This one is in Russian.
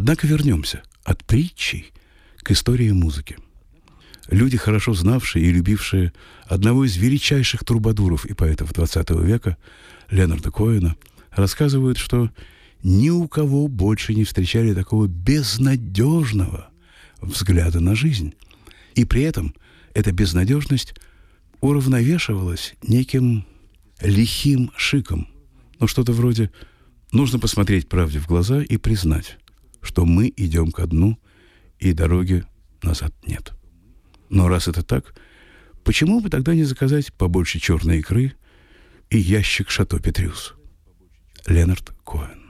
Однако вернемся от притчей к истории музыки. Люди, хорошо знавшие и любившие одного из величайших трубадуров и поэтов XX века, Леонарда Коэна, рассказывают, что ни у кого больше не встречали такого безнадежного взгляда на жизнь. И при этом эта безнадежность уравновешивалась неким лихим шиком. Ну, что-то вроде «нужно посмотреть правде в глаза и признать, что мы идем ко дну, и дороги назад нет». Но раз это так, почему бы тогда не заказать побольше черной икры и ящик Шато Петриус? Леонард Коэн.